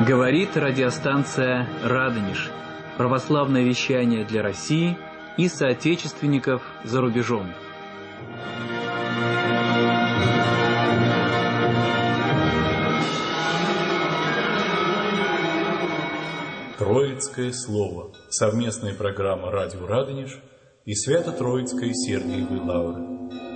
Говорит радиостанция «Радонеж». Православное вещание для России и соотечественников за рубежом. Троицкое слово. Совместная программа «Радио Радонеж» и Свято-Троицкой Сергиевой Лавры.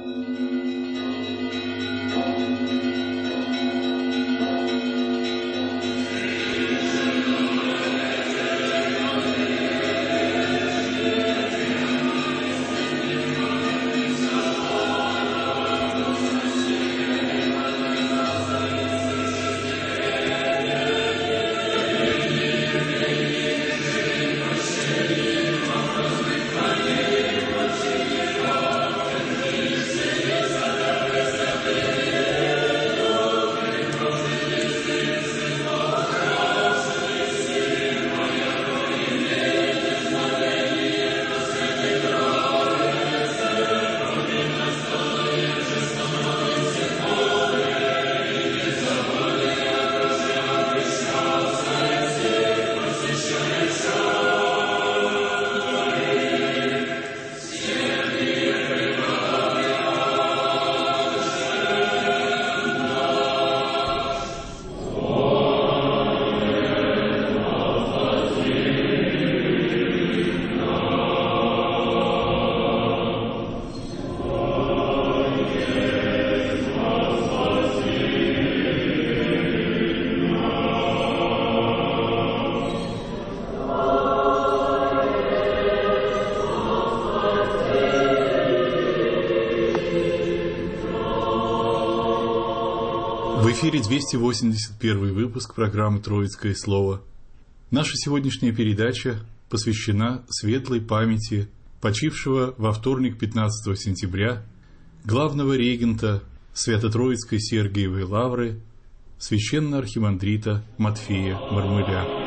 В эфире 281 выпуск программы «Троицкое слово». Наша сегодняшняя передача посвящена светлой памяти почившего во вторник 15 сентября главного регента Свято-Троицкой Сергиевой Лавры священно-архимандрита Матфея Мармыля.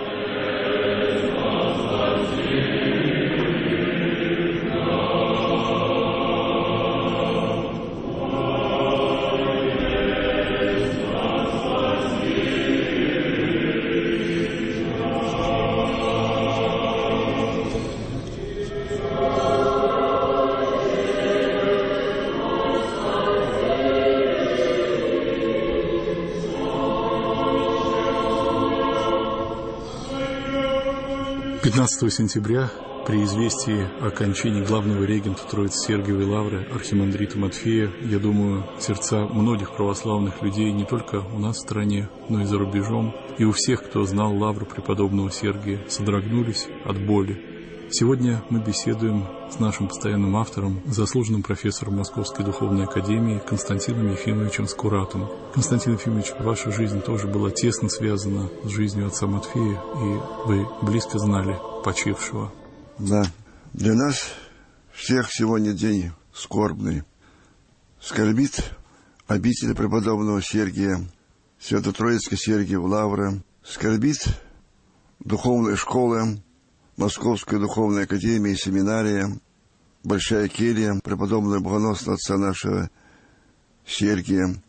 «15 сентября при известии о кончине главного регента Троицы Сергиевой Лавры архимандрита Матфея, я думаю, сердца многих православных людей не только у нас в стране, но и за рубежом, и у всех, кто знал лавру преподобного Сергия, содрогнулись от боли. Сегодня мы беседуем с нашим постоянным автором, заслуженным профессором Московской духовной академии Константином Ефимовичем Скуратом. Константин Ефимович, ваша жизнь тоже была тесно связана с жизнью отца Матфея, и вы близко знали почившего. Да, для нас всех сегодня день скорбный. Скорбит обитель преподобного Сергия, Свято-Троицкой Сергиевой Лавры, скорбит духовная школа, Московская духовная академия и семинария, Большая келья преподобного богоносного отца нашего Сергия.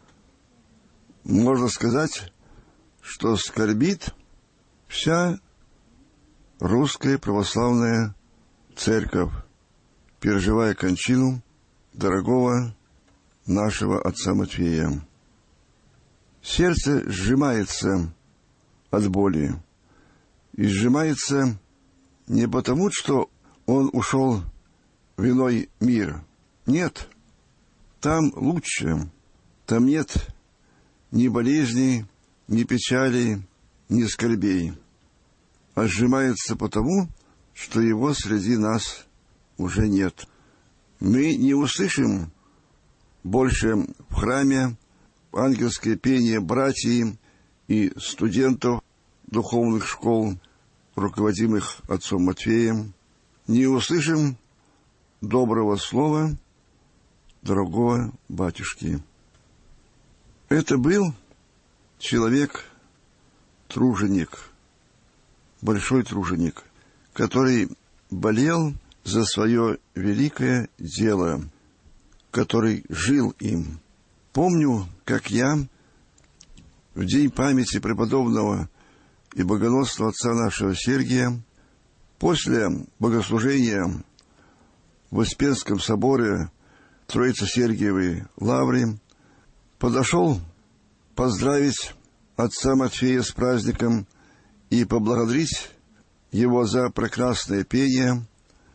Можно сказать, что скорбит вся русская православная церковь, переживая кончину дорогого нашего отца Матфея. Сердце сжимается от боли, и сжимается не потому, что он ушел в иной мир. Нет, там лучше. Там нет ни болезней, ни печалей, ни скорбей. А сжимается потому, что его среди нас уже нет. Мы не услышим больше в храме ангельское пение братьев и студентов духовных школ, руководимых отцом Матфеем, не услышим доброго слова дорогого батюшки. Это был человек-труженик, большой труженик, который болел за свое великое дело, который жил им. Помню, как я в день памяти преподобного и богоносного отца нашего Сергия после богослужения в Успенском соборе Троице-Сергиевой Лавры подошел поздравить отца Матфея с праздником и поблагодарить его за прекрасное пение.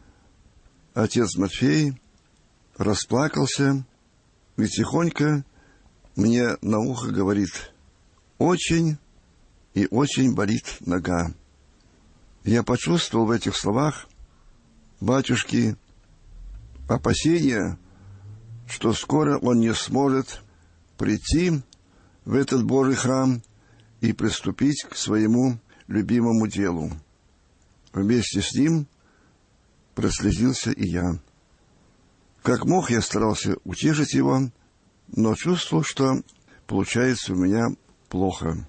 Отец Матфей расплакался и тихонько мне на ухо говорит: «Очень и очень болит нога». Я почувствовал в этих словах батюшки опасения, что скоро он не сможет прийти в этот Божий храм и приступить к своему любимому делу. Вместе с ним прослезился и я. Как мог, я старался утешить его, но чувствовал, что получается у меня плохо.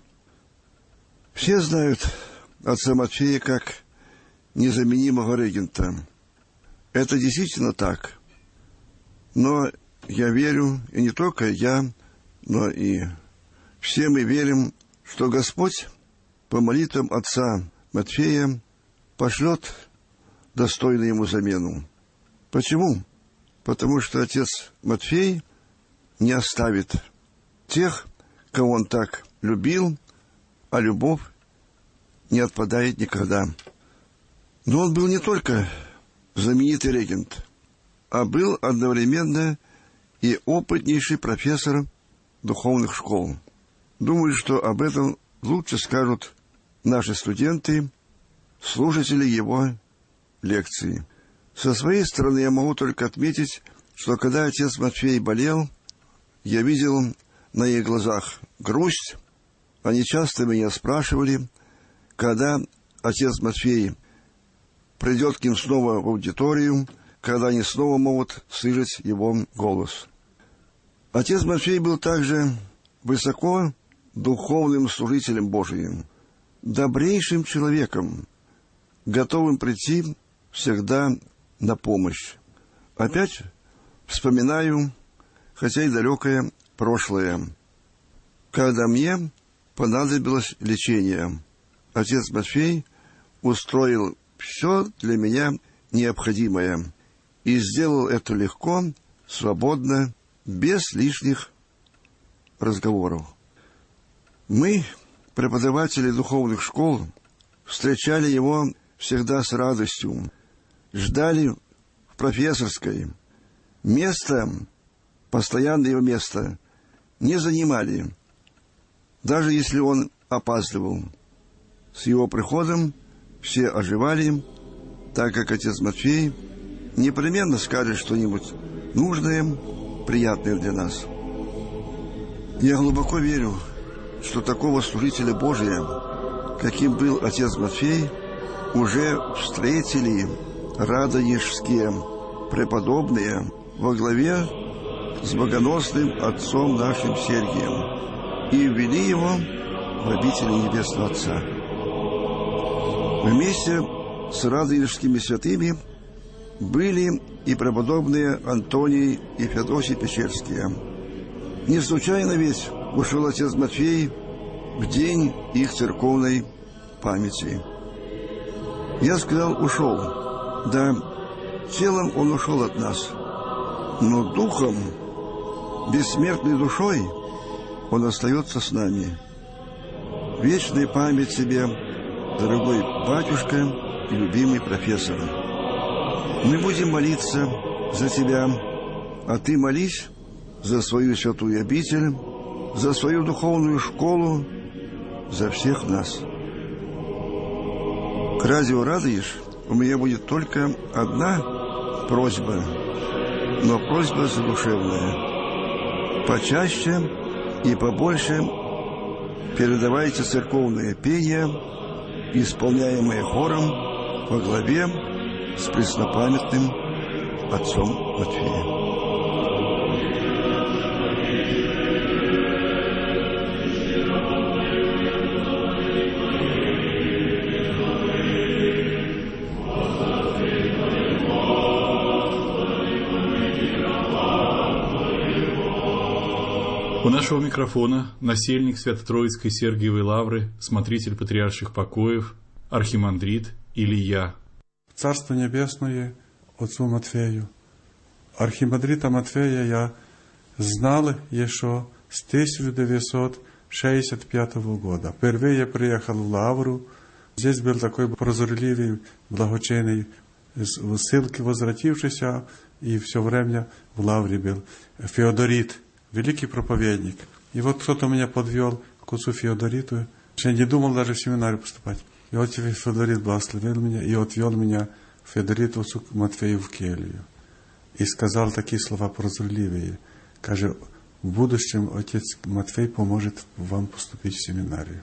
Все знают отца Матфея как незаменимого регента. Это действительно так. Но я верю, и не только я, но и все мы верим, что Господь по молитвам отца Матфея пошлет достойную ему замену. Почему? Потому что отец Матфей не оставит тех, кого он так любил, а любовь не отпадает никогда. Но он был не только знаменитый регент, а был одновременно и опытнейший профессор духовных школ. Думаю, что об этом лучше скажут наши студенты, слушатели его лекций. Со своей стороны я могу только отметить, что когда отец Матфей болел, я видел на их глазах грусть. Они часто меня спрашивали, когда отец Матфей придет к ним снова в аудиторию, когда они снова могут слышать его голос. Отец Матфей был также высоко духовным служителем Божиим, добрейшим человеком, готовым прийти всегда на помощь. Опять вспоминаю, хотя и далекое прошлое, когда мне понадобилось лечение. Отец Матфей устроил все для меня необходимое и сделал это легко, свободно, без лишних разговоров. Мы, преподаватели духовных школ, встречали его всегда с радостью, ждали в профессорской. Место, постоянное его место, не занимали, даже если он опаздывал. С его приходом все оживали, так как отец Матфей непременно скажет что-нибудь нужное, приятное для нас. Я глубоко верю, что такого служителя Божия, каким был отец Матфей, уже встретили радонежские преподобные во главе с богоносным отцом нашим Сергием и ввели его в обитель Небесного Отца. Вместе с радонежскими святыми были и преподобные Антоний и Феодосий Печерские. Не случайно ведь ушел отец Матфей в день их церковной памяти. Я сказал, ушел. Да, телом он ушел от нас, но духом, бессмертной душой, он остается с нами. Вечная память тебе, дорогой батюшка и любимый профессор. Мы будем молиться за тебя, а ты молись за свою святую обитель, за свою духовную школу, за всех нас. К радио «Радонеж» у меня будет только одна просьба, но просьба задушевная. Почаще и побольше передавайте церковное пение, исполняемое хором во главе с преснопамятным отцом Матфеем. У нашего микрофона насельник Свято-Троицкой Сергиевой Лавры, смотритель патриарших покоев, архимандрит Илья. Царство Небесное отцу Матфею. Архимандрита Матфея я знал еще с 1965 года. Впервые я приехал в Лавру. Здесь был такой прозорливый, благочинный, в ссылке возвратившийся, и все время в Лавре был Феодорит, великий проповедник. И вот кто-то меня подвел к отцу Феодориту. Я не думал даже в семинарию поступать. И вот Феодорит благословил меня и отвел меня в Феодориту отцу Матфею в келью. И сказал такие слова прозорливые. Каже, в будущем отец Матфей поможет вам поступить в семинарию.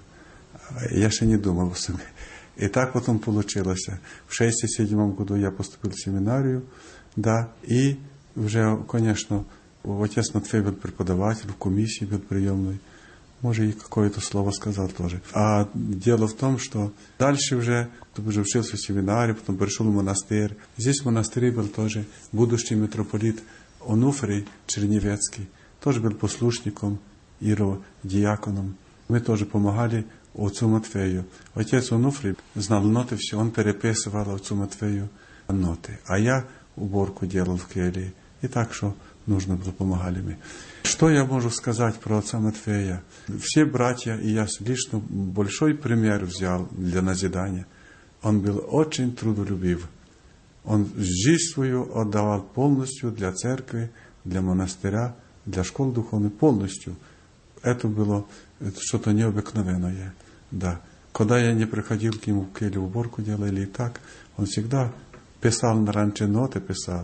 Я ще не думал о себе. И так потом получилось. В 1967 году я поступил в семинарию, да, и уже, конечно, отец Матфей был преподаватель, в комиссии был приемной. Может, и какое-то слово сказал тоже. А дело в том, что дальше уже учился в семинарии, потом пришел в монастырь. Здесь в монастыре был тоже будущий митрополит Онуфрий Черневецкий. Тоже был послушником, диаконом. Мы тоже помогали отцу Матфею. Отец Онуфрий знал ноты все, он переписывал отцу Матфею ноты. А я уборку делал в келье. И так, что нужно было, помогали мы. Что я могу сказать про отца Матфея? Все братья, и я лично большой пример взял для назидания. Он был очень трудолюбив. Он жизнь свою отдавал полностью для церкви, для монастыря, для школ духовных, полностью. Это было что-то необыкновенное. Да. Когда я не приходил к нему в келью, уборку делал или так, он всегда писал раньше ноты,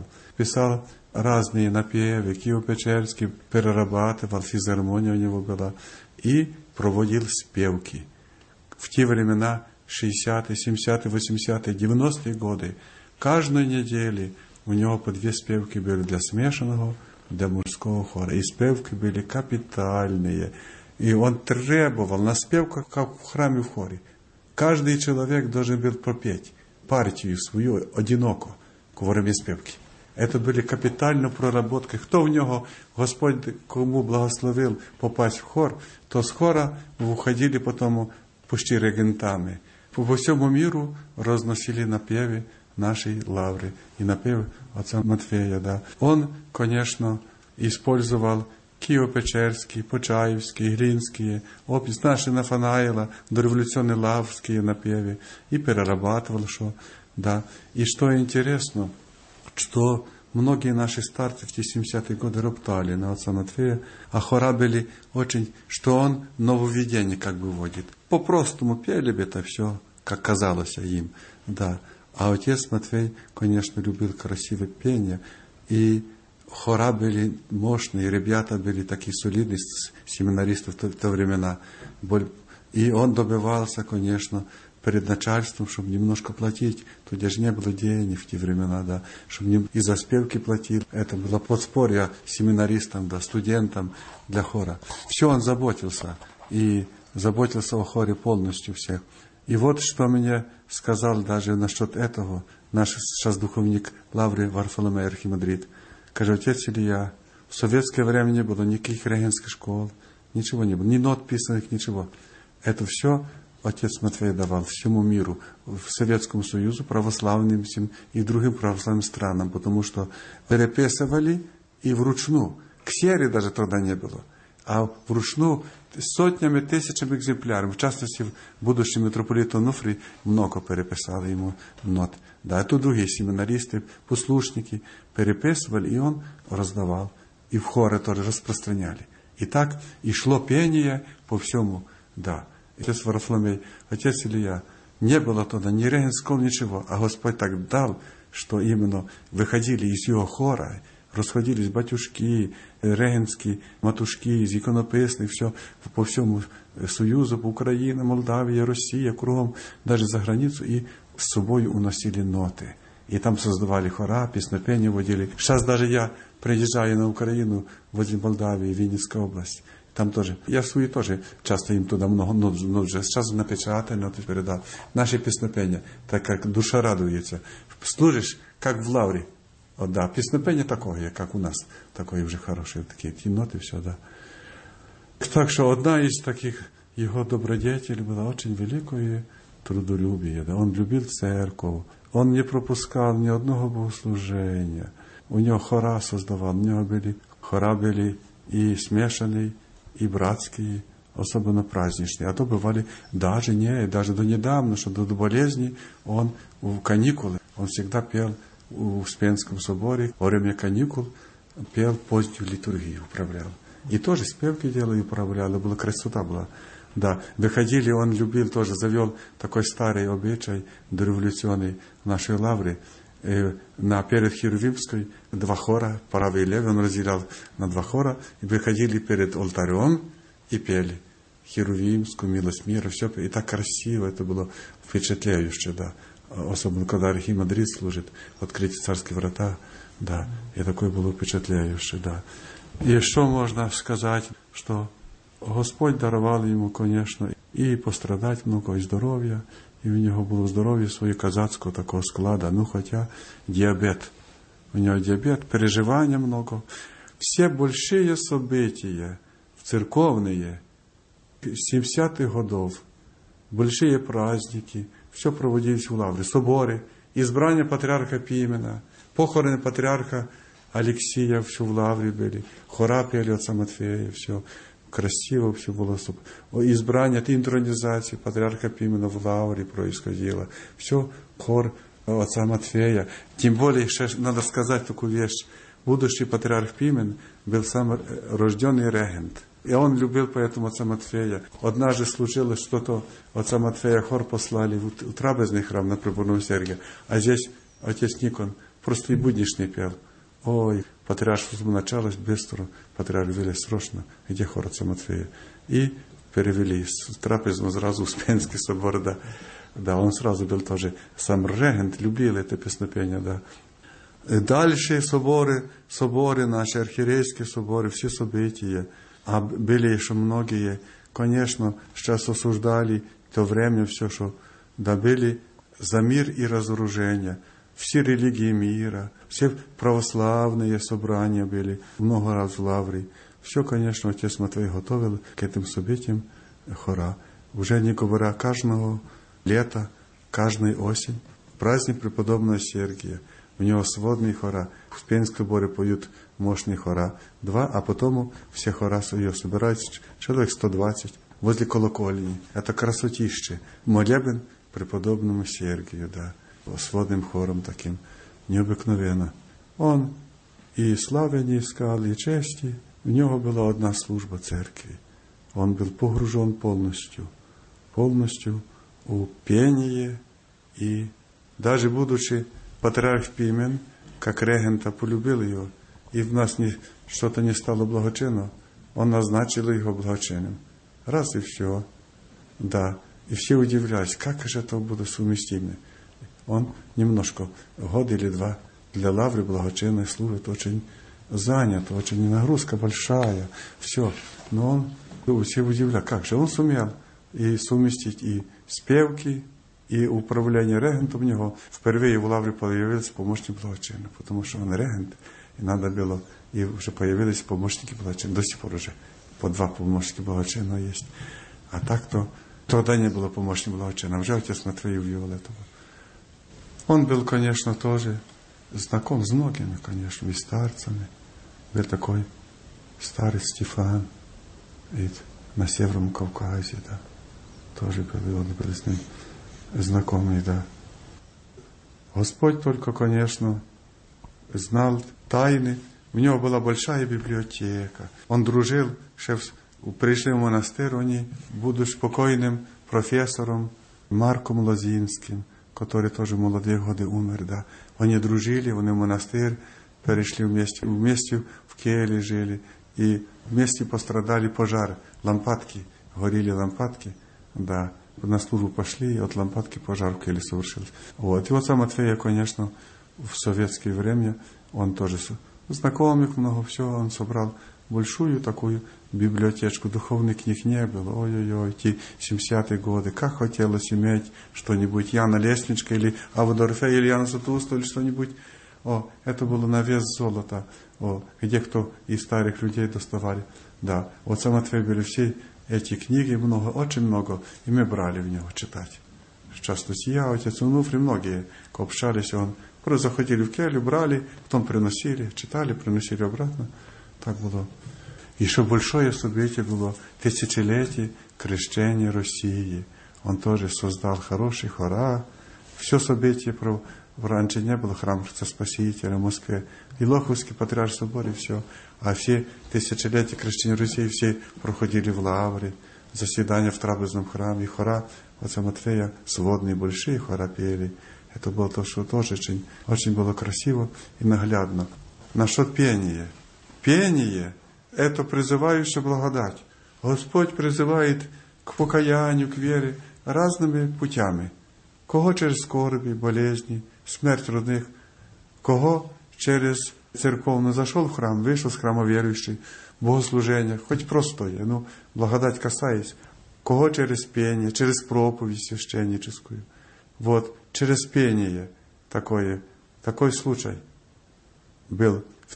писал разные напевы, Киево-Печерский, перерабатывал, физгармония у него была, и проводил спевки. В те времена, 60-е, 70-е, 80-е, 90-е годы, каждой неделе у него по 2 спевки были для смешанного, для мужского хора. И спевки были капитальные. И он требовал на спевках, как в храме в хоре. Каждый человек должен был пропеть партию свою одиноко во время спевки. Это были капитальні проработки. Хто в нього, Господь кому благословил попасть в хор, то с хора выходили потом почти регентами. По всему миру разносили напевы нашей лавры и напевы отца Матфея. Да. Он, конечно, использовал Киево-Печерские, Почаевские, Глинские, опись наши Нафанаила, дореволюционные лаврские напевы и перерабатывал, что, да. И что интересно, что многие наши старцы в те 70-е годы роптали на отца Матфея, а хора были очень, что он нововведение как бы вводит. По-простому пели бы это все, как казалось им, да. А отец Матфей, конечно, любил красивое пение, и хора были мощные, ребята были такие солидные, семинаристы в те времена. И он добивался, конечно, перед начальством, чтобы немножко платить. Тут же не было денег в те времена, да, чтобы и за спевки платил. Это было подспорье семинаристам, да, студентам для хора. Все он заботился. И заботился о хоре полностью всех. И вот что мне сказал даже насчет этого наш сейчас духовник Лавры Варфоломей архимандрит. Каже, отец Илья, в советское время не было никаких регенских школ, ничего не было, ни нот писанных, ничего. Это все отец Матфей давал всему миру, в Советскому Союзу, православным всем и другим православным странам, потому что переписывали и вручную. Ксерии даже тогда не было. А вручную сотнями, тысячами экземпляров. В частности, будущий митрополит Онуфрий много переписал ему нот. Да, это другие семинаристы, послушники переписывали, и он раздавал. И в хоры тоже распространяли. И так и шло пение по всему. Да. Отец Варфоломей, отец Илья, не было тогда ни регенского, ничего. А Господь так дал, что именно выходили из его хора, расходились батюшки, регенские, матушки, из иконописных, все по всему Союзу, по Украине, Молдавия, Россия, кругом, даже за границу, и с собой уносили ноты. И там создавали хора, песнопения водили. Сейчас даже я приезжаю на Украину, возле Молдавии, Винницкая область. Там тоже. Я свои тоже часто им туда много, но уже сейчас напечатали, ноты передал. Наши песнопения, так как душа радуется. Служишь, как в лавре. Да, песнопение такое, как у нас. Такое уже хорошее, такие ноты, все, да. Так что одна из таких его добродетелей была очень великое трудолюбие. Да? Он любил церковь, он не пропускал ни одного богослужения. У него хора создавал, у него хора были и смешанные, и братские, особенно праздничные. А то бывали даже до недавно, что до болезни он в каникулы, он всегда пел в Успенском соборе, во время каникул пел позднюю литургию, управлял. И тоже спевки делал и управлял, была красота была. Да, выходили, он любил тоже, завел такой старый обычай дореволюционный в нашей лавре. Перед Херувимской 2 хора, правый и левый, он разделял на 2 хора, и выходили перед алтарем и пели Херувимскую, милость мира, все, и так красиво, это было впечатляюще, да. Особенно, когда архимандрит служит, открыть царские врата, да, и такое было впечатляюще, да. И что можно сказать, что Господь даровал ему, конечно, и пострадать много, и здоровья, и у него было здоровье своего казацкого такого склада, хотя диабет. У него диабет, переживания много. Все большие события, церковные, 70-х годов, большие праздники, все проводились в лавре, соборы, избрание патриарха Пимена, похороны патриарха Алексия, все в лавре были, хора пели отца Матфея, все красиво, все было. Избрание, интронизация патриарха Пимена в лавре происходило, все хор отца Матфея. Тем более, надо сказать такую вещь, будущий патриарх Пимен был сам рожденный регент. И он любил поэтому отца Матфея. Однажды случилось что-то, отца Матфея хор послали в трапезный храм на Преподобного Сергия, а здесь отец Никон просто и будничный пел. Ой, патриаршество началось быстро, патриарх вели срочно, где хор отца Матфея. И перевели с трапезного сразу в Успенский собор, да. Да, он сразу был тоже сам регент, любил это песнопение, да. И дальше соборы наши, архиерейские соборы, все события. А были еще многие, конечно, сейчас осуждали то время все, что добыли за мир и разоружение. Все религии мира, все православные собрания были много раз в лавре. Все, конечно, отец Матвей готовил к этим событиям хора. Уже не говоря каждого лета, каждой осень, праздник преподобного Сергия. У него сводные хора. В Успенском соборе поют мощные хора. 2, а потом все хора ее собираются, человек 120, возле колокольни. Это красотище. Молебен преподобному Сергию, да, сводным хором таким. Необыкновенно. Он и славы не искал, и чести. У него была одна служба церкви. Он был погружен полностью у пения, и даже будучи патриарх Пимен, как регента, полюбил его, и в нас что-то не стало благочинно, он назначил его благочинным. Раз и все. Да. И все удивлялись, как же это будет совместимо. Он немножко, год или 2, для лавры благочинной служит очень занят, очень нагрузка большая, все. Но он, все удивлялись, как же он сумел и совместить и спевки, и управление регентом у него. Впервые в лавре появился помощник благочинный, потому что он регент, и надо было, и уже появились помощники благочинного. До сих пор уже по 2 помощника благочинного есть. А так-то тогда не было помощника благочинного. Уже отец Матвей ввел этого. Он был, конечно, тоже знаком с многими, конечно, и старцами. Был такой старец Стефан на Северном Кавказе, да. Тоже был, он был с ним знакомый, да. Господь только, конечно, знал тайны. У него была большая библиотека. Он дружил, пришли в монастырь, они, будучи покойным профессором Марком Лозинским, который тоже в молодые годы умер, да. Они дружили, они в монастырь перешли вместе в келье жили, и вместе пострадали пожар, лампадки, горели лампадки, да. На службу пошли, и от лампадки пожар в келье совершился. Вот. И отца Матфея, конечно, в советское время, он тоже знакомых много, все, он собрал большую такую библиотечку, духовных книг не было. Ой-ой-ой, те 70-е годы, как хотелось иметь что-нибудь, Яна Лестничка, или Авдорфея, или Яна Златоуста, или что-нибудь. Это было на вес золота, где кто из старых людей доставали. Да, отца Матфея были все эти книги, много, очень много, и мы брали в него читать. Часто я, отец Онуфрий, многие общались, он просто заходили в келью, брали, потом приносили, читали, приносили обратно. Так было. Еще большое событие было тысячелетие крещения России. Он тоже создал хороший хора. Все событие раньше не было храма Христа Спасителя в Москве. И Лоховский патриарший собор, и все. А все тысячелетия крещения Руси все проходили в Лавре, заседания в трапезном храме, и хора отца Матфея, сводные большие хора пели. Это было то, что тоже очень было красиво и наглядно. Насчет пения. Пение – это призывающая благодать. Господь призывает к покаянию, к вере разными путями. Кого через скорби, болезни, смерть родных, кого через церковную зашел в храм, вышел с храма верующий, богослужение, хоть простое, но благодать касаясь, кого через пение, через проповедь священническую. Вот, через пение такой случай был в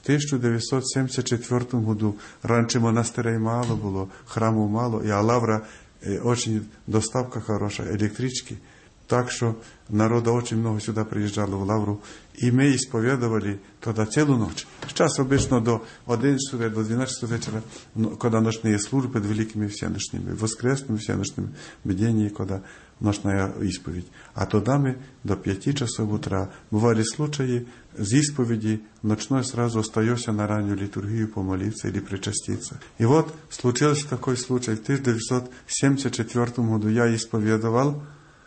1974 году. Раньше монастырей мало было, храмов мало, и Лавра очень доставка хорошая, электрички. Так что народа очень много сюда приезжало в Лавру. И мы исповедовали тогда целую ночь. Сейчас обычно до 11, до 12 вечера, когда ночные службы перед великими всеночными, воскресными всеночными, бдение, когда ночная исповедь. А тогда мы до 5 часов утра. Бывали случаи, с исповеди ночной сразу остаешься на раннюю литургию помолиться или причаститься. И вот случился такой случай. В 1974 году я исповедовал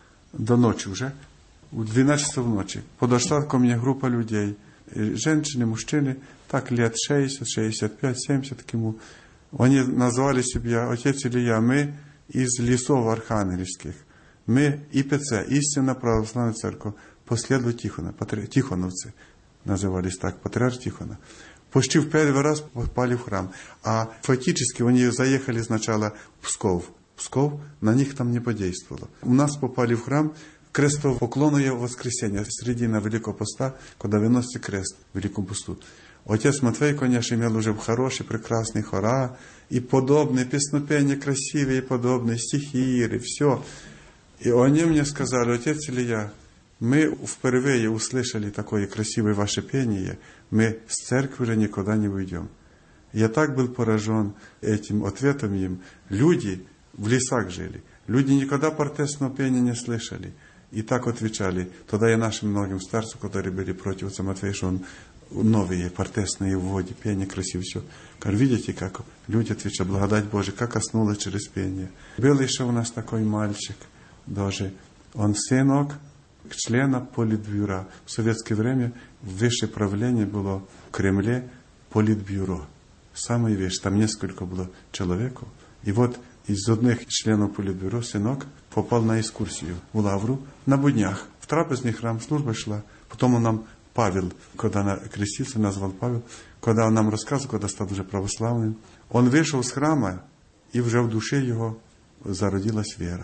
до ночи уже, в 12 часов ночи. Подошла ко мне группа людей, женщины, мужчины, так лет 60, 65, 70 ему. Они назвали себя отец Илья, мы из лесов архангельских. Мы ИПЦ, Истинная Православная Церковь, последователи Тихона, Тихоновцы назывались так, патриарх Тихона. Почти в первый раз попали в храм. А фактически они заехали сначала в Псков. Псков на них там не подействовало. У нас попали в храм крестопоклонное воскресенье, середина Великого Поста, когда выносится крест в Великом Посту. Отец Матвей, конечно, имел уже хороший, прекрасный хора, и подобные песнопения красивые, и подобные стихи, и все. И они мне сказали: отец Илья, мы впервые услышали такое красивое ваше пение, мы с церкви уже никуда не уйдем. Я так был поражен этим ответом им. Люди в лесах жили, люди никогда портесного пения не слышали. И так отвечали. Тогда я нашим многим старцам, которые были против отца Матвея, что он новые портесные вводи, пение красиво, все. Видите, как люди отвечают: благодать Божия, как коснулась через пение. Был еще у нас такой мальчик, даже он сынок члена политбюро. В советское время высшее правление было в Кремле политбюро. Самое вещь, там несколько было человеков. И вот из одних членов политбюро сынок попал на экскурсию в Лавру на буднях. В трапезный храм служба шла. Потом он нам, Павел, когда крестился, назвал Павел, когда он нам рассказывал, когда стал уже православным, он вышел с храма, и уже в душе его зародилась вера.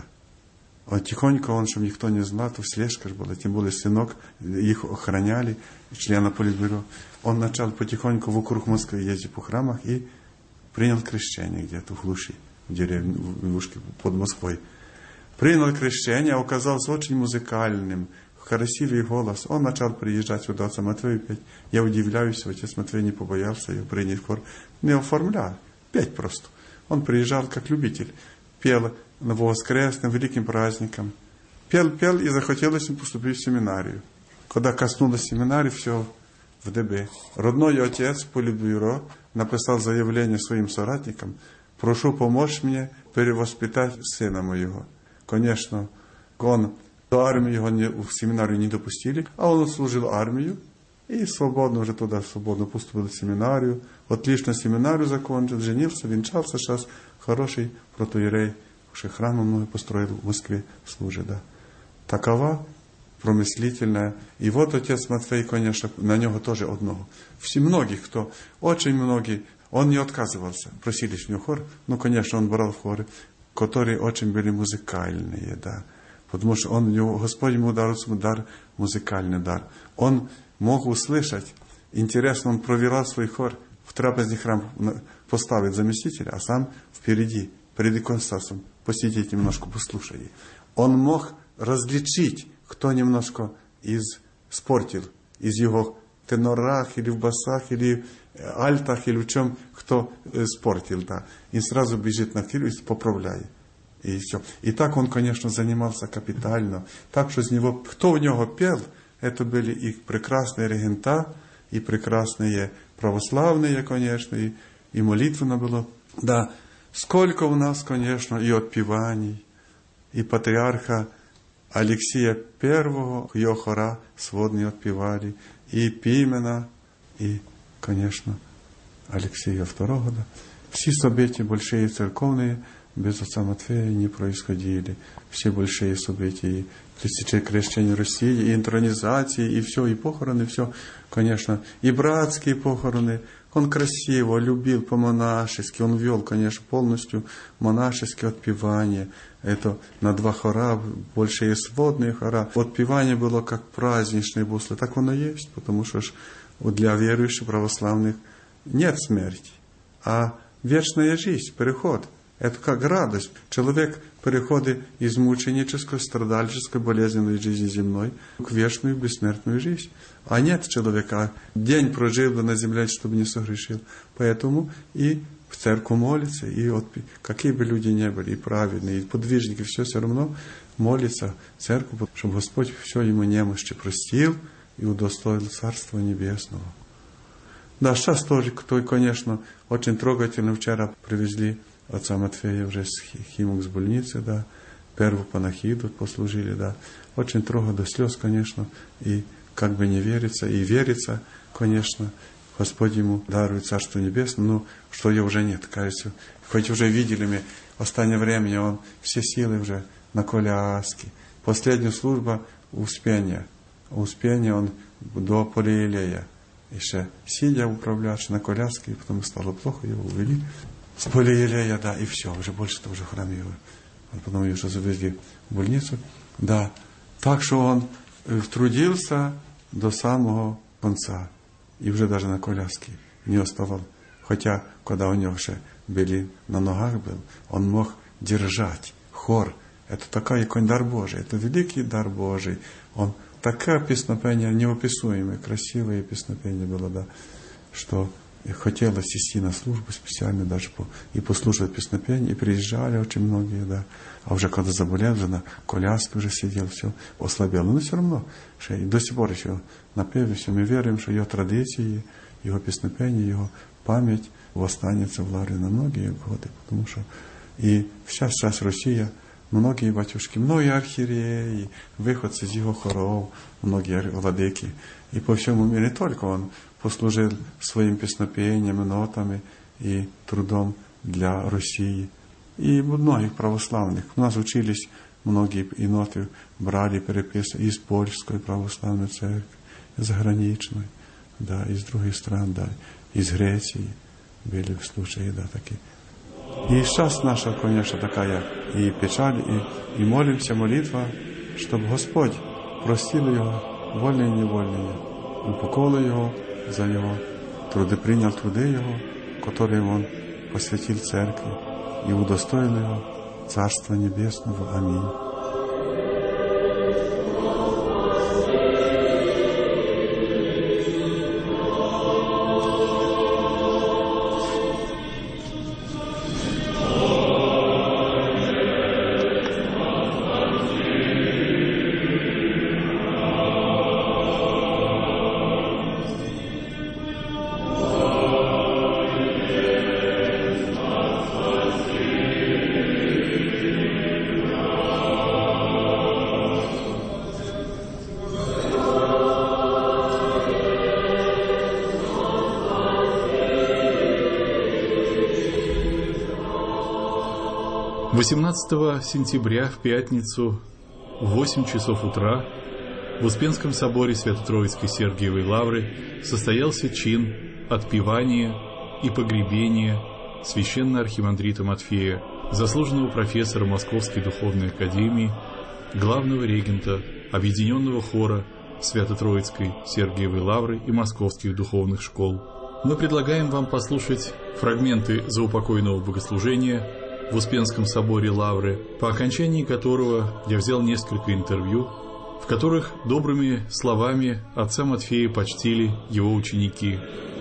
Он тихонько, чтобы никто не знал, то слежка была, тем более сынок, их охраняли, члена политбюро. Он начал потихоньку вокруг Москвы ездить по храмах и принял крещение где-то в глуши, в деревне, в Ивушке, под Москвой. Принял крещение, оказался очень музыкальным, красивый голос. Он начал приезжать сюда, отца Матвея петь. Я удивляюсь, отец Матвей не побоялся его принять хор. Не оформлял, петь просто. Он приезжал как любитель. Пел на воскресным, великим праздникам. Пел, и захотелось ему поступить в семинарию. Когда коснулось семинарии, все в ДБ. Родной отец политбюро написал заявление своим соратникам: прошу помочь мне перевоспитать сына моего. Конечно, он до армии его в семинарию не допустили, а он служил армию и свободно уже туда поступил в семинарию. Отлично семинарию закончил, женился, венчался, сейчас хороший протоиерей. Уже храмы много построил в Москве, служит, да. Такова промыслительная. И вот отец Матвей, конечно, на него тоже одного. Все многих, очень многие, он не отказывался. Просили с него хор, конечно, он брал в хоры, которые очень были музыкальные, да. Потому что Господь ему дал музыкальный дар. Он мог услышать, интересно, он проверял свой хор в трапезный храм поставит заместителя, а сам впереди, перед иконостасом, посидеть немножко, послушай. Он мог различить, кто немножко испортил из его тенорах, или в басах, или альтах, или в чем, кто испортил, да. И сразу бежит на киру и поправляет. И все. И так он, конечно, занимался капитально. Так что из него, кто в него пел, это были и прекрасные регента, и прекрасные православные, конечно, и молитвенно было. Да, сколько у нас, конечно, и отпеваний, и патриарха Алексия I, ее хора сводные отпевали, и Пимена, и, конечно, Алексея II. Да. Все события большие церковные без отца Матфея не происходили. Все большие события, и крещения России, и интронизации, и все, и похороны, все, конечно, и братские похороны. Он красиво любил по-монашески, он вел, конечно, полностью монашеские отпевания. Это на 2 хора, большие сводные хора. Отпевание было как праздничное бусло. Так оно и есть, потому что для верующих православных нет смерти, а вечная жизнь, переход. Это как радость. Человек переходит из мученической, страдальческой, болезненной жизни земной к вечную, бессмертную жизнь. А нет человека, день прожил бы на земле, чтобы не согрешил. Поэтому и в церковь молится, и какие бы люди ни были, и праведные, и подвижники, все равно молится в церковь, чтобы Господь все ему немощи простил и удостоил Царства Небесного. Да, сейчас тоже, конечно, очень трогательно. Вчера привезли отца Матфея уже с Химок с больницы, да, первую панахиду послужили, да. Очень трогает до слез, конечно, и как бы не верится, и верится, конечно. Господь ему дарует Царство Небесное, но что ее уже нет, кажется. Хоть уже видели мы в последнее время, он все силы уже на коляске. Последняя служба Успения. Успения он до Полиилея. Еще сидя управлявший на коляске, и потом стало плохо, его увели. С Полиилея, да, и все, уже больше тоже в храме его. Потом ее уже завезли в больницу. Да, так что он трудился до самого конца. И уже даже на коляске не оставал. Хотя, когда у него еще были на ногах был, он мог держать хор. Это такой дар Божий, это великий дар Божий. Он такое песнопение, неописуемое, красивое песнопение было, да, что хотелось идти на службу специально даже и послушать песнопение, и приезжали очень многие, да. А уже когда заболел, уже на коляске уже сидел, все, ослабел. Но все равно, и до сих пор еще напеве, все мы верим, что его традиции, его песнопение, его память останется в Лавре на многие годы, потому что и сейчас Россия, многие батюшки, многие архиереи, выходцы из его хоров, многие владыки, и по всему миру не только он послужил своим песнопением, нотами и трудом для России. И многих православных. У нас учились многие и ноты, брали, переписывали из польской православной церкви, заграничной, да, из других стран, да, из Греции были случаи, да, такие. И сейчас наша, конечно, такая и печаль, и молимся, молитва, чтобы Господь простил его, вольные и невольные, упокоил его за его труды, принял труды его, которые он посвятил церкви, и удостоил его Царства Небесного. Аминь. — 18 сентября в пятницу в 8 часов утра в Успенском соборе Свято-Троицкой Сергиевой Лавры состоялся чин отпевания и погребения священно-архимандрита Матфея, заслуженного профессора Московской духовной академии, главного регента Объединенного хора Свято-Троицкой Сергиевой Лавры и Московских духовных школ. Мы предлагаем вам послушать фрагменты заупокойного богослужения в Успенском соборе Лавры, по окончании которого я взял несколько интервью, в которых добрыми словами отца Матфея почтили его ученики.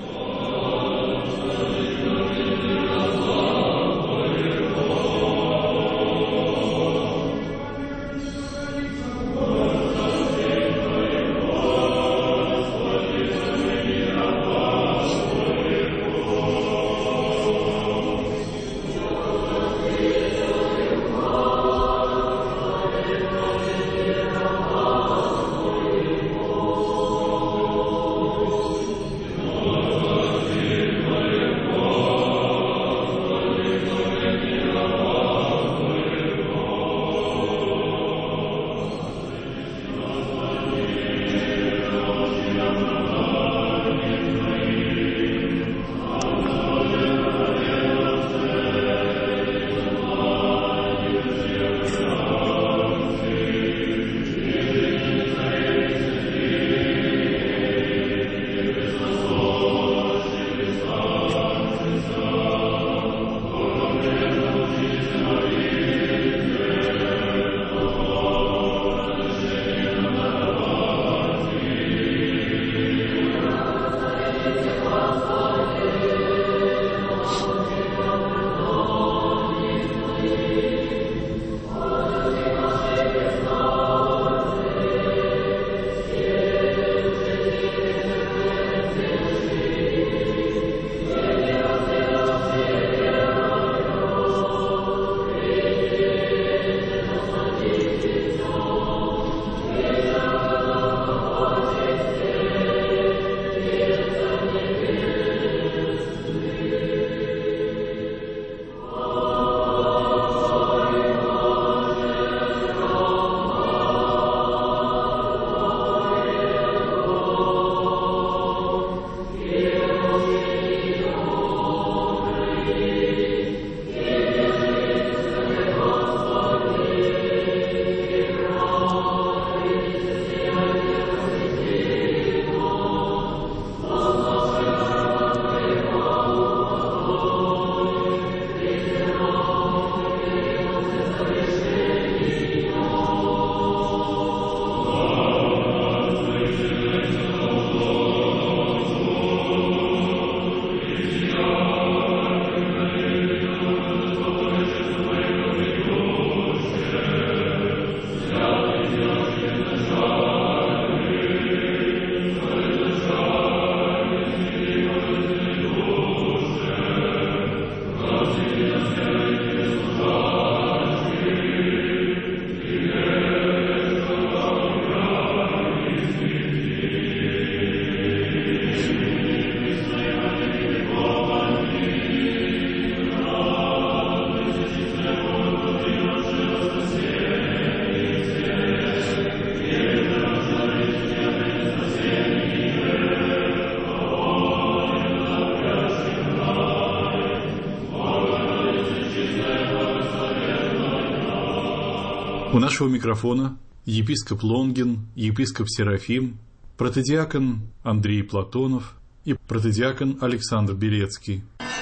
У нашего микрофона епископ Лонгин, епископ Серафим, протодиакон Андрей Платонов и протодиакон Александр Белецкий.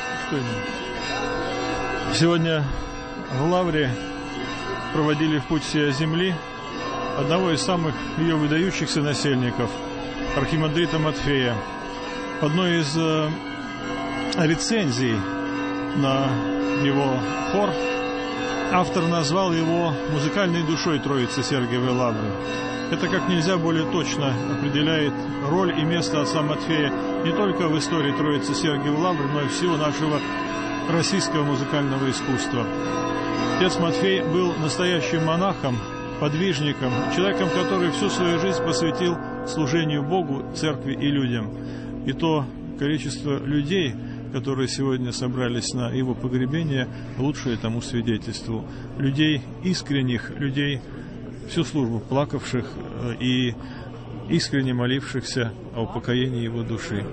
Сегодня в Лавре проводили в путь сия земли одного из самых ее выдающихся насельников, архимандрита Матфея. В одной из рецензий на его хор автор назвал его музыкальной душой Троицы Сергиевой Лавры. Это как нельзя более точно определяет роль и место отца Матфея не только в истории Троицы Сергиевой Лавры, но и всего нашего российского музыкального искусства. Отец Матфей был настоящим монахом, подвижником, человеком, который всю свою жизнь посвятил служению Богу, церкви и людям. И то количество людей, которые сегодня собрались на его погребение, лучшее тому свидетельству. Людей искренних, людей всю службу плакавших и искренне молившихся о упокоении его души.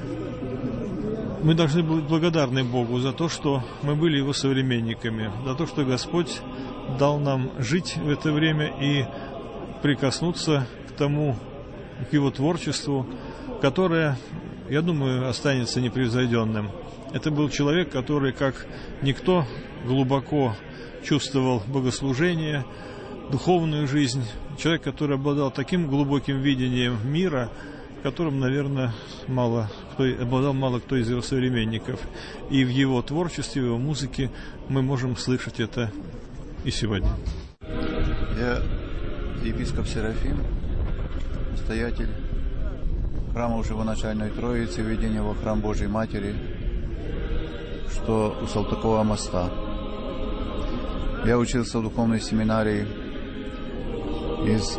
Мы должны быть благодарны Богу за то, что мы были его современниками, за то, что Господь дал нам жить в это время и прикоснуться к тому, к его творчеству, которое я думаю, останется непревзойденным. Это был человек, который, как никто, глубоко чувствовал богослужение, духовную жизнь. Человек, который обладал таким глубоким видением мира, которым, наверное, мало кто из его современников. И в его творчестве, в его музыке мы можем слышать это и сегодня. Я епископ Серафим, настоятель храма Живоначальной Троицы, введения во храм Божьей Матери, что у Салтыкова моста. Я учился в духовной семинарии из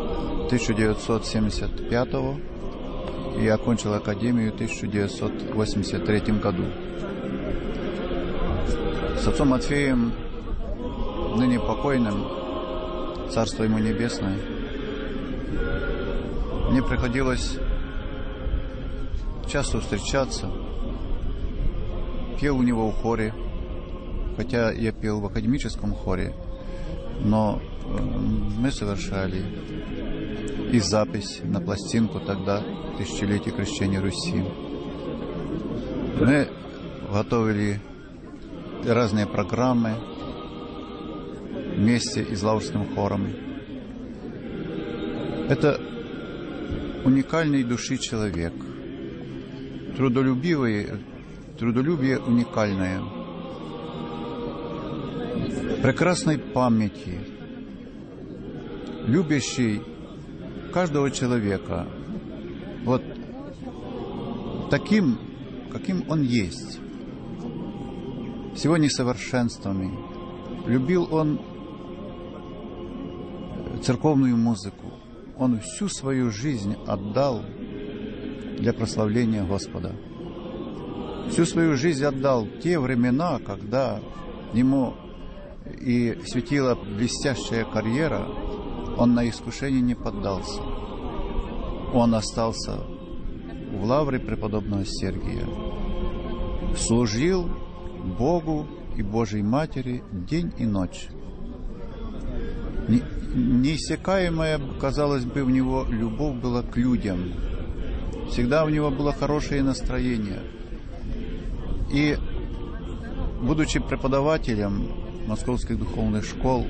1975 и окончил академию в 1983 году. С отцом Матфеем, ныне покойным, Царство ему небесное, мне приходилось часто встречаться. Пел у него в хоре, хотя я пел в академическом хоре, но мы совершали и запись на пластинку тогда, тысячелетие крещения Руси. Мы готовили разные программы вместе и с Лаврским хором. Это уникальный души человек, трудолюбивое уникальное, прекрасной памяти, любящий каждого человека вот таким, каким он есть, с его несовершенствами. Любил он церковную музыку. Он всю свою жизнь отдал для прославления Господа. Всю свою жизнь отдал в те времена, когда ему и светила блестящая карьера, он на искушение не поддался. Он остался в лавре преподобного Сергия. Служил Богу и Божьей Матери день и ночь. Неиссякаемая, казалось бы, у него любовь была к людям. Всегда у него было хорошее настроение. И, будучи преподавателем московских духовных школ,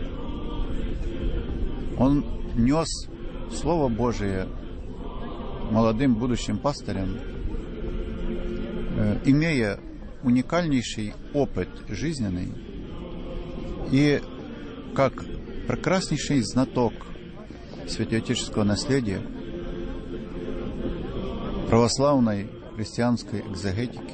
он нес Слово Божие молодым будущим пастырям, имея уникальнейший опыт жизненный и как прекраснейший знаток святоотеческого наследия, православной христианской экзегетики,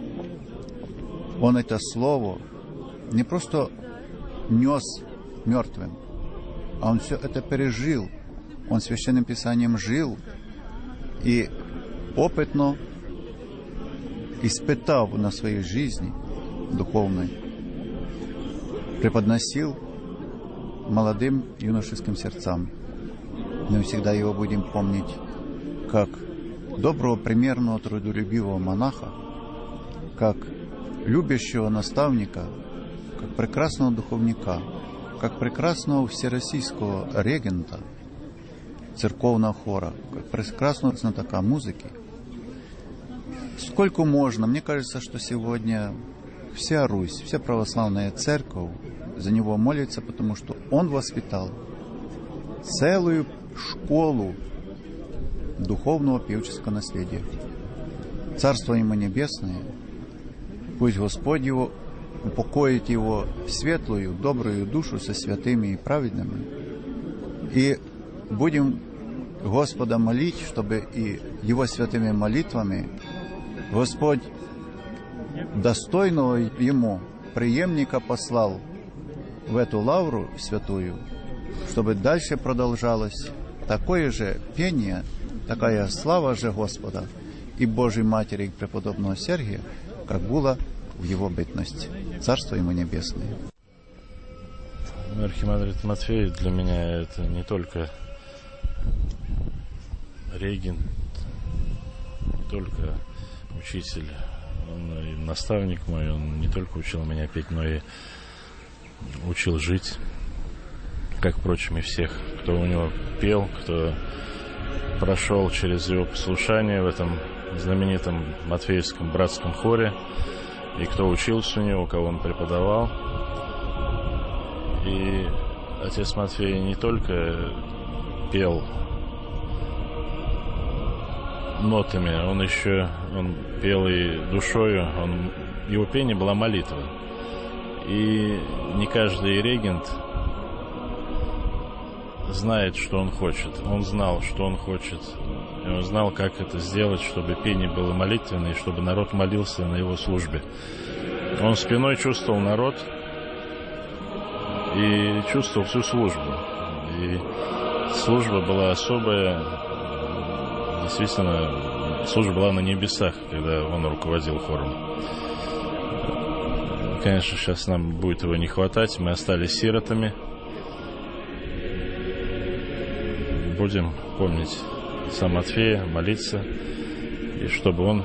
он это слово не просто нес мертвым, а он все это пережил. Он священным писанием жил и опытно, испытав на своей жизни духовной, преподносил молодым юношеским сердцам. Мы всегда его будем помнить как доброго, примерного, трудолюбивого монаха, как любящего наставника, как прекрасного духовника, как прекрасного всероссийского регента церковного хора, как прекрасного знатока музыки. Сколько можно, мне кажется, что сегодня вся Русь, вся православная церковь за него молится, потому что он воспитал целую школу духовного певческого наследия. Царство ему небесное, пусть Господь его упокоит его светлую, добрую душу со святыми и праведными. И будем Господа молить, чтобы и его святыми молитвами Господь достойного ему преемника послал в эту лавру святую, чтобы дальше продолжалось такое же пение, такая слава же Господа и Божьей Матери и преподобного Сергия, как было в его бытность. Царство ему небесное. Архимандрит Матфей для меня это не только регент, не только учитель, он и наставник мой, он не только учил меня петь, но и учил жить, как, впрочем, и всех, кто у него пел, кто прошел через его послушание в этом знаменитом Матфеевском братском хоре, и кто учился у него, у кого он преподавал. И отец Матфей не только пел нотами, он пел и душою, его пение была молитва. И не каждый регент знает, что он хочет. Он знал, что он хочет. И он знал, как это сделать, чтобы пение было молитвенное, и чтобы народ молился на его службе. Он спиной чувствовал народ и чувствовал всю службу. И служба была особая. Действительно, служба была на небесах, когда он руководил хором. Конечно, сейчас нам будет его не хватать. Мы остались сиротами. Будем помнить отца Матфея, молиться, и чтобы он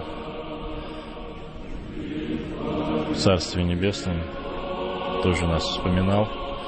в Царстве Небесном тоже нас вспоминал.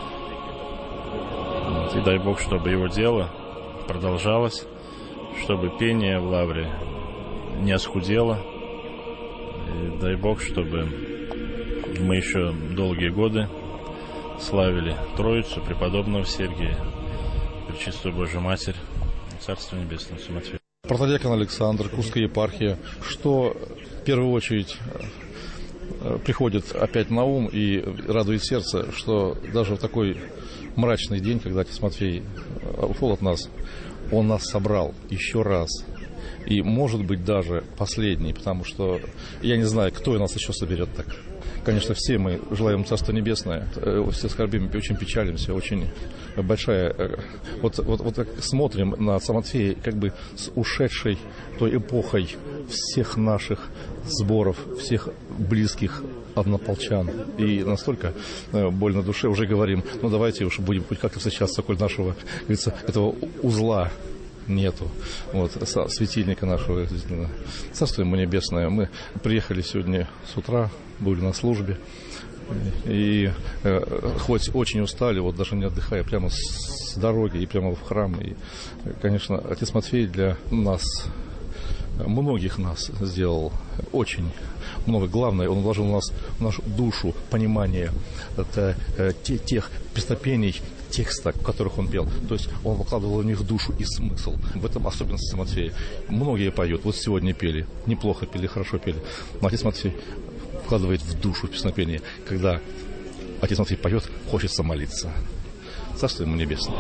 И дай Бог, чтобы его дело продолжалось, чтобы пение в лавре не оскудело. И дай Бог, чтобы мы еще долгие годы славили Троицу, преподобного Сергия, Пречистую Божию Матерь, Царство Небесное, отца Матфея. Протодиакон Александр, Курская епархия. Что в первую очередь приходит опять на ум и радует сердце, что даже в такой мрачный день, когда отец Матфей ушел от нас, он нас собрал еще раз. И, может быть, даже последний, потому что я не знаю, кто нас еще соберет так. Конечно, все мы желаем Царства Небесное, все скорбим, очень печалимся, очень большая... Вот так смотрим на отца Матфея, как бы с ушедшей той эпохой всех наших сборов, всех близких однополчан. И настолько больно душе уже говорим, ну давайте уж будем хоть как-то встречаться, коль нашего, как говорится, этого узла нету. Вот, светильника нашего. Царство ему небесное. Мы приехали сегодня с утра, были на службе. И хоть очень устали, вот даже не отдыхая, прямо с дороги и прямо в храм. И, конечно, отец Матфей для нас, многих нас сделал очень много. Главное, он вложил в нас, в нашу душу, понимание тех песнопений, текста, в которых он пел. То есть он выкладывал в них душу и смысл. В этом особенность Матфея. Многие поют. Вот сегодня пели. Неплохо пели, хорошо пели. Но отец Матфей вкладывает в душу песнопение. Когда отец Матфей поет, хочется молиться. Царство ему небесное.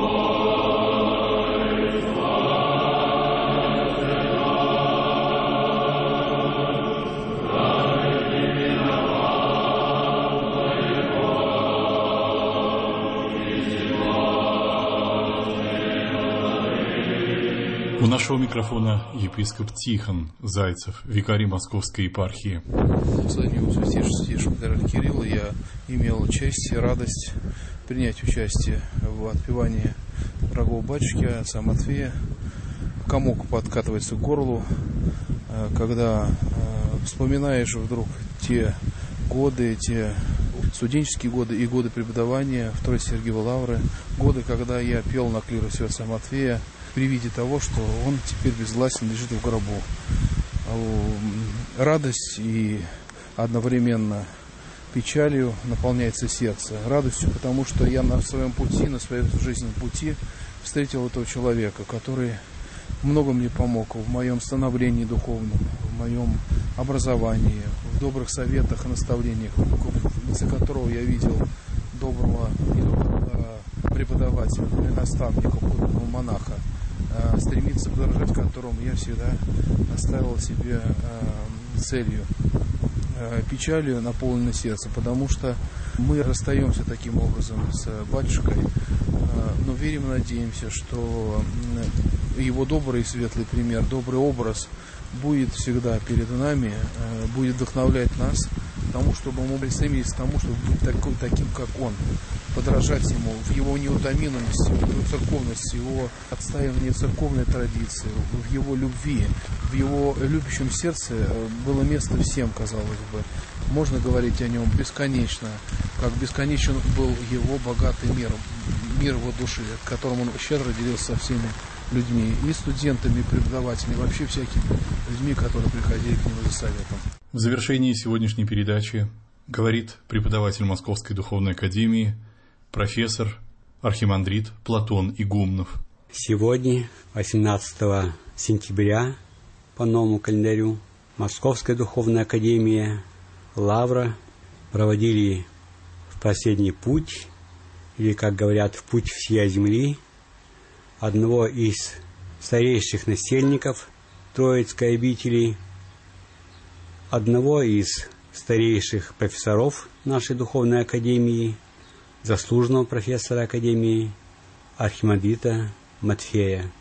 У нашего микрофона епископ Тихон Зайцев, викарий Московской епархии. Владимир Святейшего Патриарха Кирилла я имел честь и радость принять участие в отпевании врагов батюшки, отца Матфея. Комок подкатывается к горлу, когда вспоминаешь вдруг те годы, те студенческие годы и годы преподавания в Троице Сергиевой Лавры, годы, когда я пел на клиросе отца Матфея, при виде того, что он теперь безгласен лежит в гробу. Радость и одновременно печалью наполняется сердце. Радостью, потому что я на своем пути, на своем жизненном пути встретил этого человека, который много мне помог в моем становлении духовном, в моем образовании, в добрых советах и наставлениях, в лице которого я видел доброго преподавателя, наставника, опытного монаха, стремиться подражать которому я всегда оставил себе целью, печалью наполнено сердце, потому что мы расстаемся таким образом с батюшкой, но верим и надеемся, что его добрый и светлый пример, добрый образ будет всегда перед нами, будет вдохновлять нас к тому, чтобы мы стремились к тому, чтобы быть таким, как он, подражать ему в его неутомимости, в его церковности, в его отстаивании церковной традиции, в его любви, в его любящем сердце было место всем, казалось бы. Можно говорить о нем бесконечно, как бесконечен был его богатый мир его души, которым он щедро делился со всеми людьми, и студентами, и преподавателями, и вообще всякими людьми, которые приходили к нему за советом. В завершении сегодняшней передачи говорит преподаватель Московской Духовной Академии, профессор, архимандрит Платон Игумнов. Сегодня, 18 сентября, по новому календарю, Московская Духовная Академия Лавра проводили в последний путь, или, как говорят, в путь всей земли, одного из старейших насельников Троицкой обители, одного из старейших профессоров нашей Духовной Академии, заслуженного профессора Академии, архимандрита Матфея.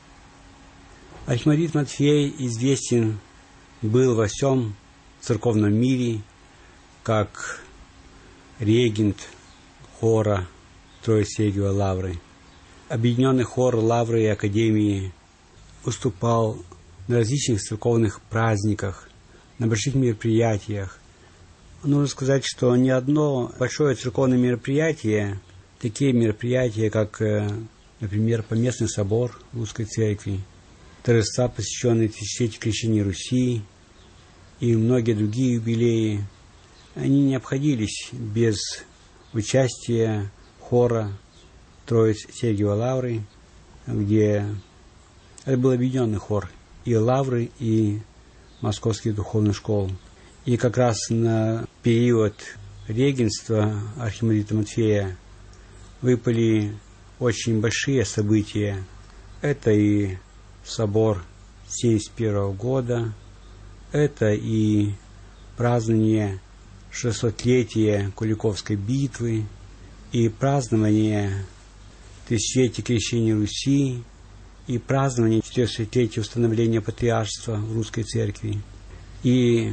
Архимандрит Матфей известен был во всем церковном мире как регент хора Троиц-Сергиевой Лавры. Объединенный хор Лавры и Академии выступал на различных церковных праздниках, на больших мероприятиях. Нужно сказать, что ни одно большое церковное мероприятие, такие мероприятия, как, например, Поместный собор Русской Церкви, торжества, посвященные тысячелетию крещения Руси и многие другие юбилеи, они не обходились без участия хора Троиц-Сергиевой Лавры, где это был объединенный хор и Лавры, и Московских духовных школ. И как раз на период регенства архимандрита Матфея выпали очень большие события. Это и собор 1971 года, это и празднование 600-летия Куликовской битвы, и празднование тысячелетия крещения Руси, и празднование 400-летия установления патриаршества в Русской Церкви, и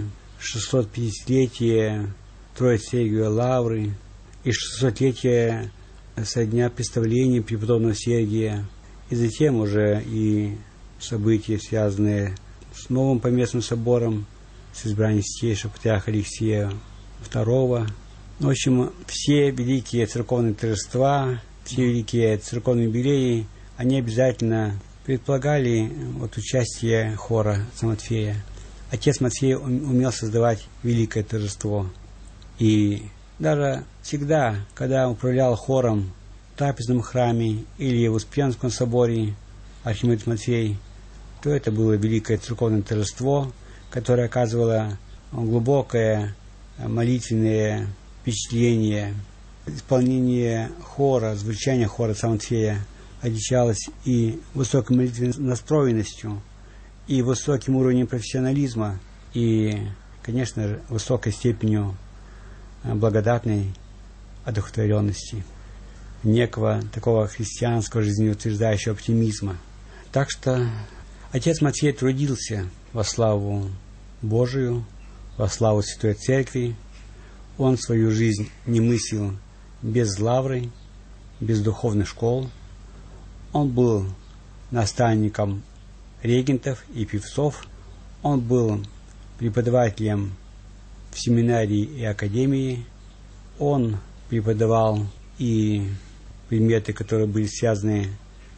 650-летие Троиц-Сергиевой Лавры, и 600-летие со дня представления преподобного Сергия, и затем уже и события, связанные с новым Поместным собором, с избранием святейшего патриарха Алексея II. В общем, все великие церковные торжества, все великие церковные юбилеи, они обязательно предполагали участие хора отца Матфея. Отец Матфей умел создавать великое торжество. И даже всегда, когда управлял хором в трапезном храме или в Успенском соборе архимандрит Матфей, то это было великое церковное торжество, которое оказывало глубокое молитвенное впечатление. Исполнение хора, звучание хора отца Матфея отличалось и высокой молитвенной настроенностью, и высоким уровнем профессионализма, и, конечно же, высокой степенью благодатной одухотворенности, некого такого христианского жизнеутверждающего оптимизма. Так что отец Матфей трудился во славу Божию, во славу Святой Церкви. Он свою жизнь не мыслил без лавры, без духовных школ. Он был наставником регентов и певцов. Он был преподавателем в семинарии и академии. Он преподавал и предметы, которые были связаны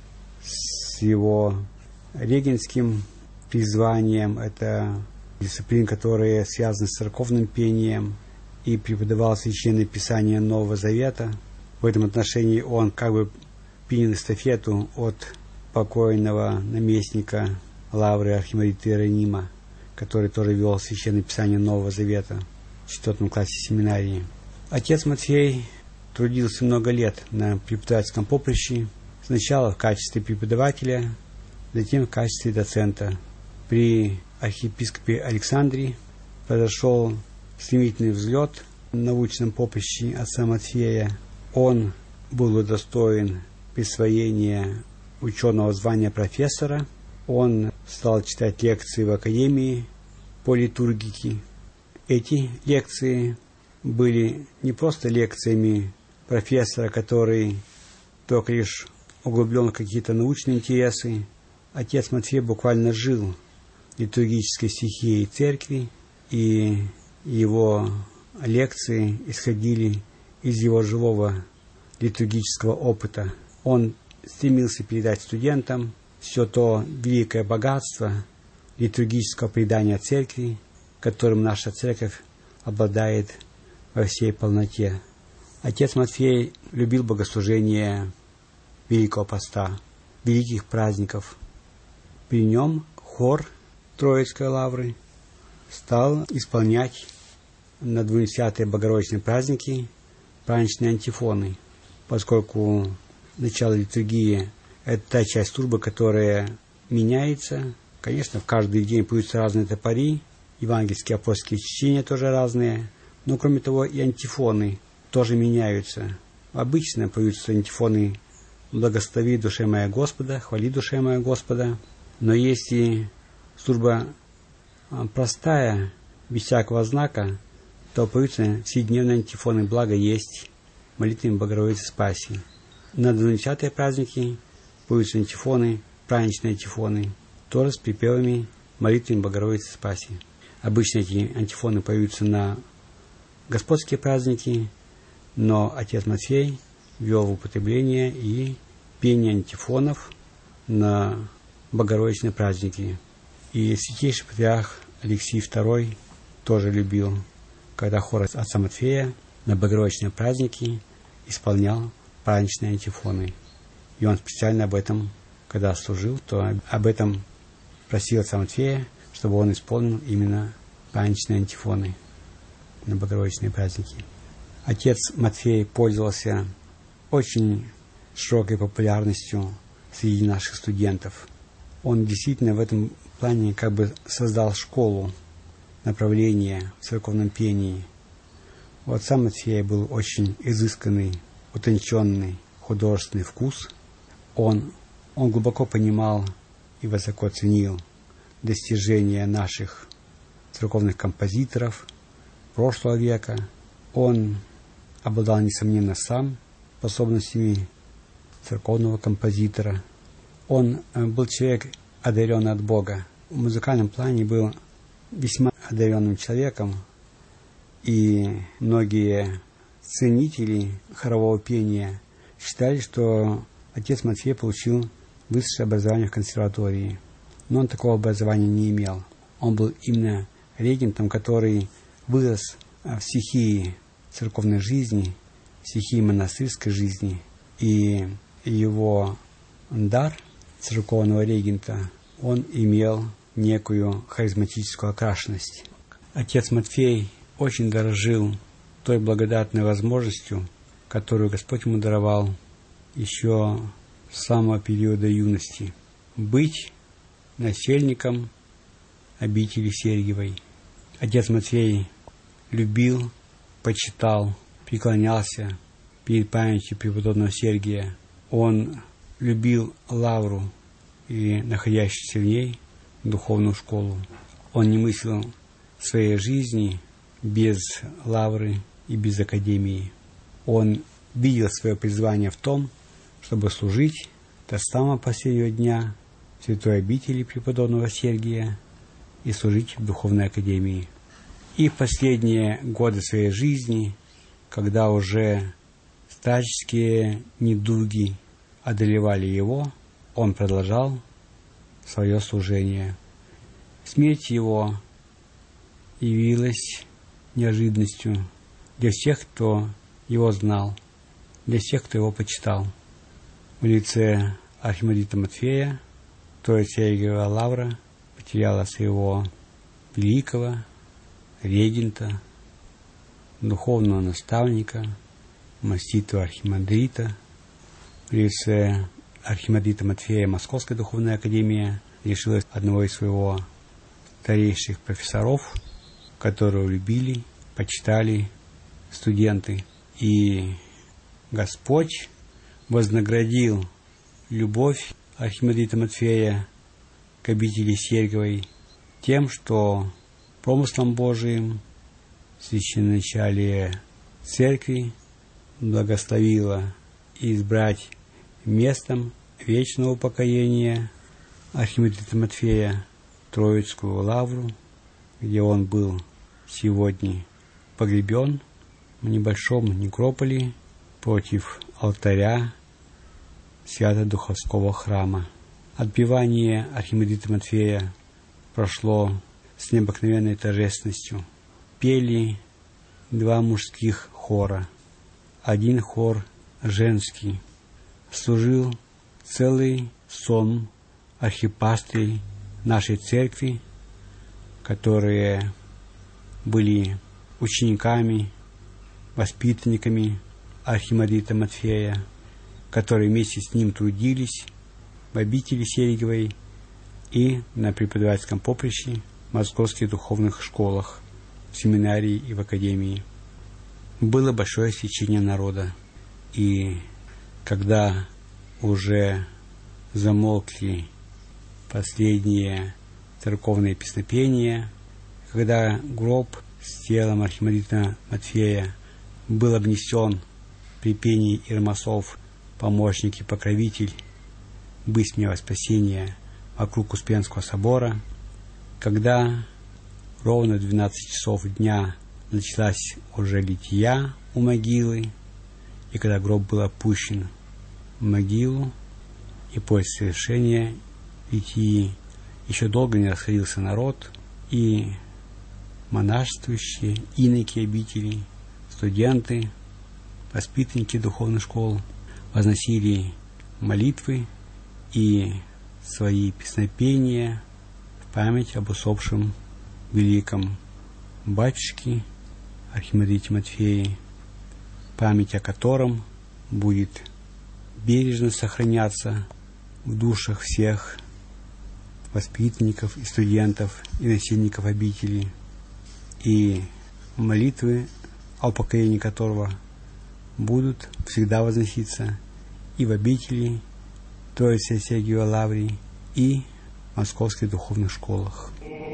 с его регентским призванием. Это дисциплины, которые связаны с церковным пением, и преподавал Священное Писание Нового Завета. В этом отношении он как бы принял эстафету от покойного наместника Лавры архимандрита Иеронима, который тоже вел Священное Писание Нового Завета в 4 классе семинарии. Отец Матфей трудился много лет на преподавательском поприще, сначала в качестве преподавателя, затем в качестве доцента. При архиепископе Александрии произошел стремительный взлет на научном поприще отца Матфея. Он был удостоен присвоения ученого звания профессора. Он стал читать лекции в Академии по литургике. Эти лекции были не просто лекциями профессора, который только лишь углублен в какие-то научные интересы. Отец Матфей буквально жил литургической стихией церкви, и его лекции исходили из его живого литургического опыта. Он стремился передать студентам все то великое богатство литургического предания Церкви, которым наша Церковь обладает во всей полноте. Отец Матфей любил богослужение Великого Поста, великих праздников. При нем хор Троицкой Лавры стал исполнять на 20-е Богородичные праздники праздничные антифоны, поскольку начало литургии – это та часть службы, которая меняется. Конечно, в каждый день поются разные топори, евангельские апостольские чтения тоже разные, но кроме того и антифоны тоже меняются. Обычно поются антифоны «Благослови душе моя Господа», «Хвали душе моя Господа», но если служба простая, без всякого знака, то поются вседневные антифоны «Благо есть», молитвами Богородицы Спаси. На 20-е праздники поются антифоны, праздничные антифоны, тоже с припевами молитвами Богородицы Спаси. Обычно эти антифоны поются на господские праздники, но отец Матфей ввел в употребление и пение антифонов на Богородичные праздники. И святейший патриарх Алексий II тоже любил, когда хор отца Матфея на Богородичные праздники исполнял праздничные антифоны. И он специально об этом, когда служил, то об этом просил отца Матфея, чтобы он исполнил именно праздничные антифоны на Богородичные праздники. Отец Матфей пользовался очень широкой популярностью среди наших студентов. Он действительно в этом плане как бы создал школу, направление в церковном пении. У отца Матфея был очень изысканный, утонченный художественный вкус. Он глубоко понимал и высоко ценил достижения наших церковных композиторов прошлого века. Он обладал, несомненно, сам способностями церковного композитора. Он был человек, одаренный от Бога. В музыкальном плане был весьма одаренным человеком, и многие ценители хорового пения считали, что отец Матфей получил высшее образование в консерватории. Но он такого образования не имел. Он был именно регентом, который вырос в стихии церковной жизни, в стихии монастырской жизни, и его дар церковного регента, он имел некую харизматическую окрашенность. Отец Матфей очень дорожил той благодатной возможностью, которую Господь ему даровал еще с самого периода юности, быть насельником обители Сергиевой. Отец Матфей любил, почитал, преклонялся перед памятью преподобного Сергия. Он любил лавру и находящуюся в ней духовную школу. Он не мыслил своей жизни без лавры и без академии. Он видел свое призвание в том, чтобы служить до самого последнего дня в святой обители преподобного Сергия и служить в духовной академии. И в последние годы своей жизни, когда уже старческие недуги одолевали его, он продолжал свое служение. Смерть его явилась неожиданностью для всех, кто его знал, для всех, кто его почитал. В лице архимандрита Матфея Троица Сергиева Лавра потеряла своего великого регента, духовного наставника, маститого архимандрита. В лице архимандрита Матфея Московская духовная академия лишилась одного из своего старейших профессоров, которого любили, почитали студенты. И Господь вознаградил любовь архимандрита Матфея к обители Сергиевой тем, что промыслом Божиим священноначалие церкви благословило избрать местом вечного упокоения архимандрита Матфея Троицкую Лавру, где он был сегодня погребен в небольшом некрополе против алтаря Свято-Духовского храма. Отпевание архимандрита Матфея прошло с необыкновенной торжественностью. Пели два мужских хора, один хор женский. Служил целый сон архипастырей нашей церкви, которые были учениками, воспитанниками архимандрита Матфея, которые вместе с ним трудились в обители Сергиевой и на преподавательском поприще в московских духовных школах, в семинарии и в академии. Было большое стечение народа, и когда уже замолкли последние церковные песнопения, когда гроб с телом архимандрита Матфея был обнесен при пении иеромонсов помощник и покровитель Бысмева спасения вокруг Успенского собора, когда ровно в 12 часов дня началась уже лития у могилы, и когда гроб был опущен в могилу, и после совершения литии еще долго не расходился народ, и монашествующие, иноки обители, студенты, воспитанники духовных школ возносили молитвы и свои песнопения в память об усопшем великом батюшке архимандрите Матфее, память о котором будет бережно сохраняться в душах всех воспитанников и студентов и насельников обители, и молитвы о упокоении которого будут всегда возноситься и в обители Троицы Сергиевой Лавры, и в московских духовных школах.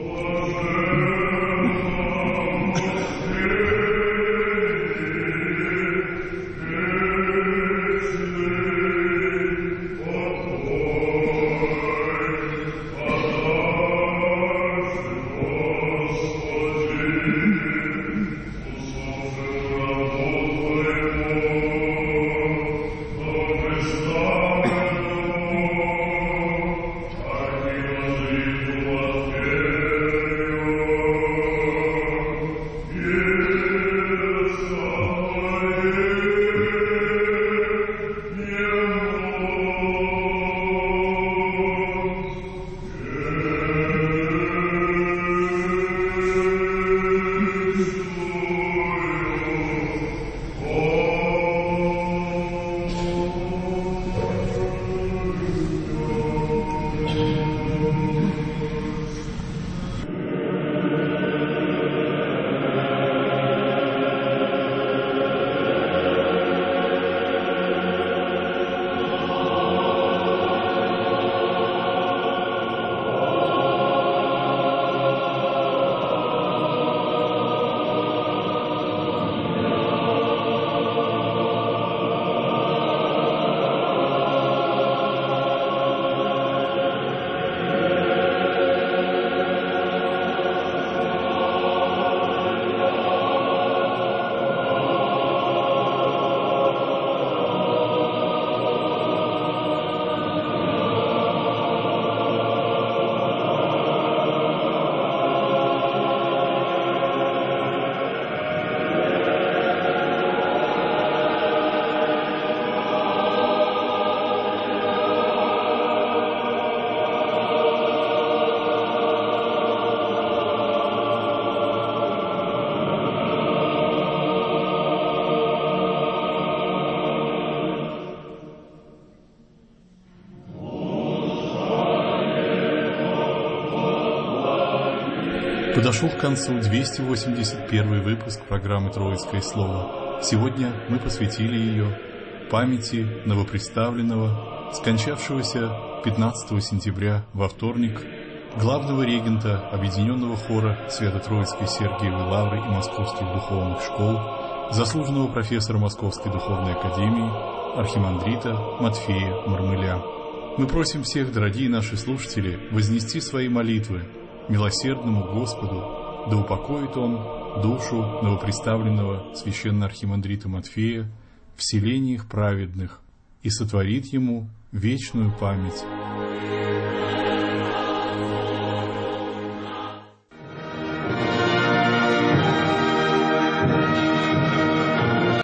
Подошел к концу 281 выпуск программы «Троицкое слово». Сегодня мы посвятили ее памяти новоприставленного, скончавшегося 15 сентября во вторник, главного регента Объединенного хора Свято-Троицкой Сергиевой Лавры и Московских духовных школ, заслуженного профессора Московской духовной академии, архимандрита Матфея Мармыля. Мы просим всех, дорогие наши слушатели, вознести свои молитвы милосердному Господу, да упокоит Он душу новоприставленного священно-архимандрита Матфея в селениях праведных и сотворит ему вечную память